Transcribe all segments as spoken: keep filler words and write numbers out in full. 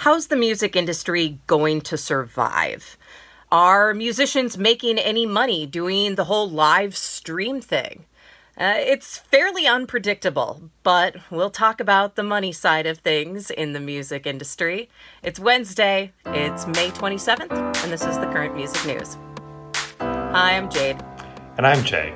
How's the music industry going to survive? Are musicians making any money doing the whole live stream thing? Uh, it's fairly unpredictable, but we'll talk about the money side of things in the music industry. It's Wednesday, it's May twenty-seventh, and this is the Current Music News. Hi, I'm Jade. And I'm Jay.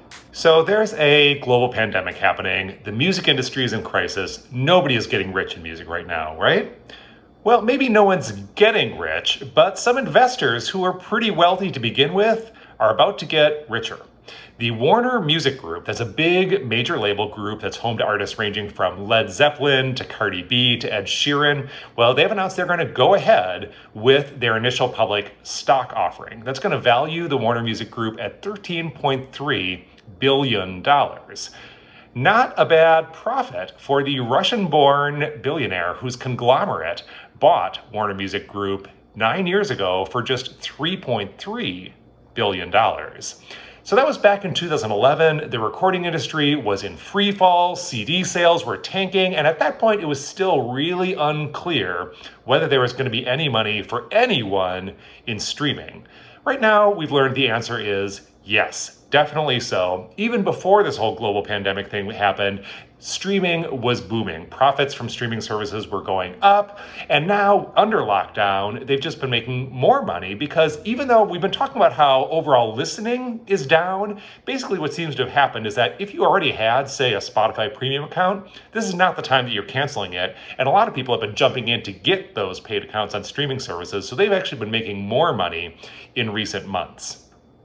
So there's a global pandemic happening. The music industry is in crisis. Nobody is getting rich in music right now, right? Well, maybe no one's getting rich, but some investors who are pretty wealthy to begin with are about to get richer. The Warner Music Group, that's a big major label group that's home to artists ranging from Led Zeppelin to Cardi B to Ed Sheeran. Well, they've announced they're going to go ahead with their initial public stock offering. That's going to value the Warner Music Group at thirteen point three billion dollars. Not a bad profit for the Russian-born billionaire whose conglomerate bought Warner Music Group nine years ago for just three point three billion dollars. So that was back in two thousand eleven. The recording industry was in free fall, C D sales were tanking, and at that point it was still really unclear whether there was going to be any money for anyone in streaming. Right now, we've learned the answer is yes, definitely so. Even before this whole global pandemic thing happened, streaming was booming. Profits from streaming services were going up. And now, under lockdown, they've just been making more money because even though we've been talking about how overall listening is down, basically what seems to have happened is that if you already had, say, a Spotify premium account, this is not the time that you're canceling it. And a lot of people have been jumping in to get those paid accounts on streaming services. So they've actually been making more money in recent months.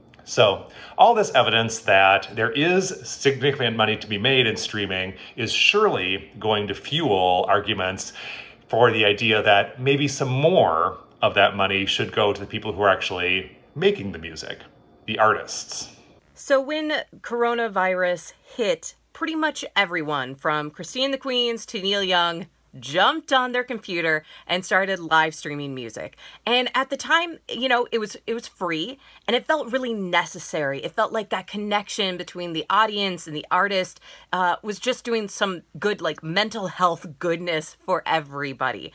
So all this evidence that there is significant money to be made in streaming is surely going to fuel arguments for the idea that maybe some more of that money should go to the people who are actually making the music, the artists. So when coronavirus hit, pretty much everyone from Christine the Queens to Neil Young jumped on their computer and started live streaming music. And at the time, you know, it was it was free and it felt really necessary. It felt like that connection between the audience and the artist uh, was just doing some good, like, mental health goodness for everybody.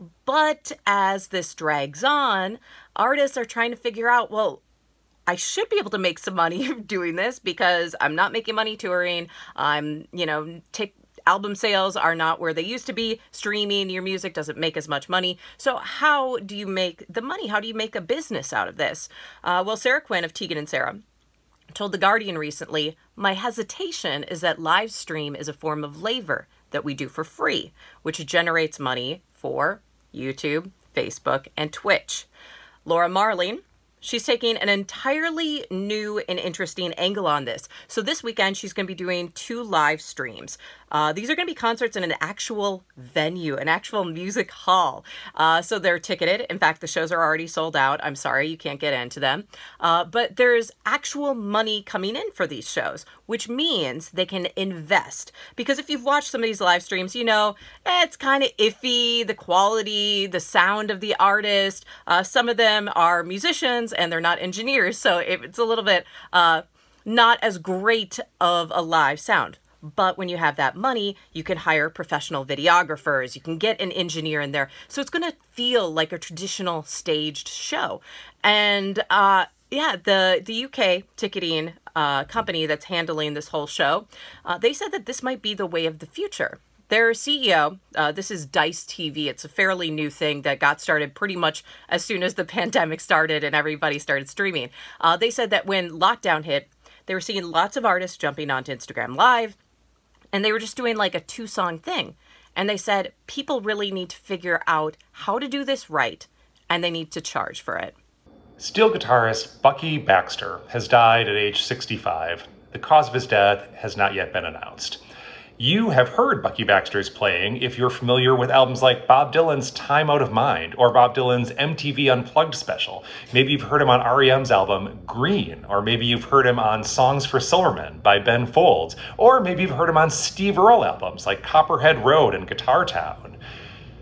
But as this drags on, artists are trying to figure out, well, I should be able to make some money doing this because I'm not making money touring. I'm, you know, take album sales are not where they used to be. Streaming your music doesn't make as much money. So how do you make the money? How do you make a business out of this? Uh, well, Sarah Quinn of Tegan and Sarah told The Guardian recently, "My hesitation is that live stream is a form of labor that we do for free, which generates money for YouTube, Facebook, and Twitch." Laura Marling, she's taking an entirely new and interesting angle on this. So this weekend, she's going to be doing two live streams. Uh, these are going to be concerts in an actual venue, an actual music hall. Uh, so they're ticketed. In fact, the shows are already sold out. I'm sorry, you can't get into them. Uh, but there's actual money coming in for these shows, which means they can invest. Because if you've watched some of these live streams, you know, eh, it's kind of iffy, the quality, the sound of the artist. Uh, some of them are musicians and they're not engineers. So it's a little bit uh, not as great of a live sound. But when you have that money, you can hire professional videographers. You can get an engineer in there. So it's going to feel like a traditional staged show. And uh, yeah, the, the U K ticketing uh, company that's handling this whole show, uh, they said that this might be the way of the future. Their C E O, uh, this is Dice T V. It's a fairly new thing that got started pretty much as soon as the pandemic started and everybody started streaming. Uh, they said that when lockdown hit, they were seeing lots of artists jumping onto Instagram Live, and they were just doing like a two-song thing. And they said, people really need to figure out how to do this right, and they need to charge for it. Steel guitarist Bucky Baxter has died at age sixty-five. The cause of his death has not yet been announced. You have heard Bucky Baxter's playing if you're familiar with albums like Bob Dylan's Time Out of Mind or Bob Dylan's M T V Unplugged special. Maybe you've heard him on R E M's album Green, or maybe you've heard him on Songs for Silverman by Ben Folds, or maybe you've heard him on Steve Earle albums like Copperhead Road and Guitar Town.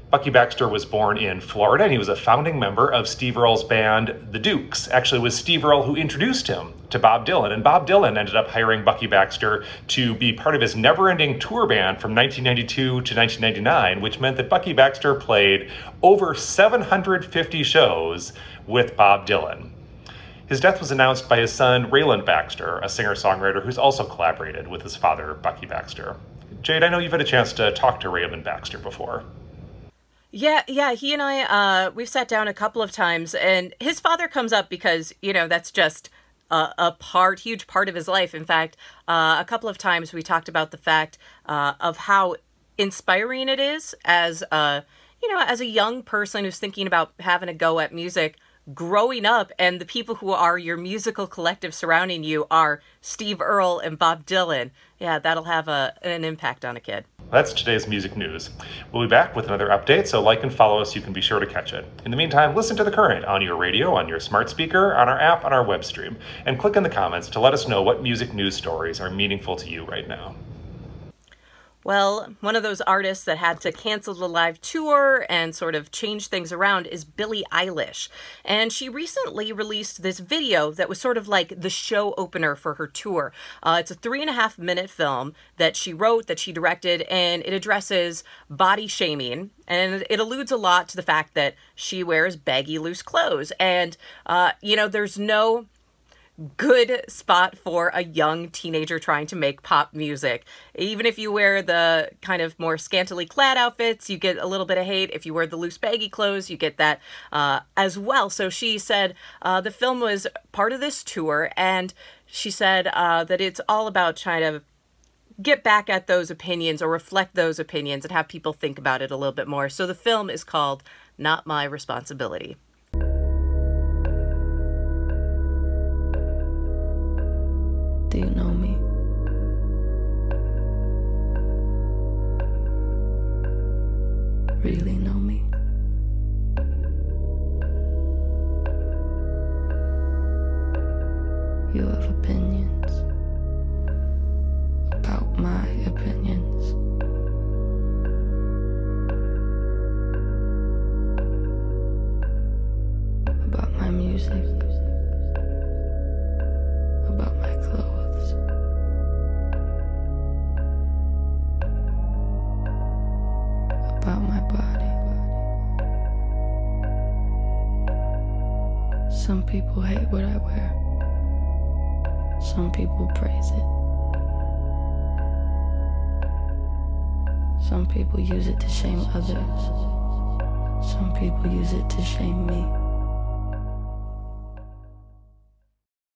Bucky Baxter was born in Florida, and he was a founding member of Steve Earle's band, The Dukes. Actually, it was Steve Earle who introduced him to Bob Dylan, and Bob Dylan ended up hiring Bucky Baxter to be part of his never-ending tour band from nineteen ninety-two to nineteen ninety-nine, which meant that Bucky Baxter played over seven hundred fifty shows with Bob Dylan. His death was announced by his son, Raylan Baxter, a singer-songwriter who's also collaborated with his father, Bucky Baxter. Jade, I know you've had a chance to talk to Raylan Baxter before. Yeah, yeah, he and I, uh, we've sat down a couple of times, and his father comes up because, you know, that's just a, a part, huge part of his life. In fact, uh, a couple of times we talked about the fact uh, of how inspiring it is as a, you know, as a young person who's thinking about having a go at music, growing up, and the people who are your musical collective surrounding you are Steve Earle and Bob Dylan. Yeah, that'll have a, an impact on a kid. That's today's music news. We'll be back with another update, so like and follow us so you can be sure to catch it. In the meantime, listen to The Current on your radio, on your smart speaker, on our app, on our web stream, and click in the comments to let us know what music news stories are meaningful to you right now. Well, one of those artists that had to cancel the live tour and sort of change things around is Billie Eilish. And she recently released this video that was sort of like the show opener for her tour. Uh, it's a three and a half minute film that she wrote, that she directed, and it addresses body shaming. And it alludes a lot to the fact that she wears baggy, loose clothes. And, uh, you know, there's no good spot for a young teenager trying to make pop music. Even if you wear the kind of more scantily clad outfits, you get a little bit of hate. If you wear the loose baggy clothes, you get that uh, as well. So she said uh, the film was part of this tour, and she said uh, that it's all about trying to get back at those opinions or reflect those opinions and have people think about it a little bit more. So the film is called Not My Responsibility. Do you know me? Really know me? You have opinions about my opinions. About my music. About my clothes. About my body. Some people hate what I wear. Some people praise it. Some people use it to shame others. Some people use it to shame me.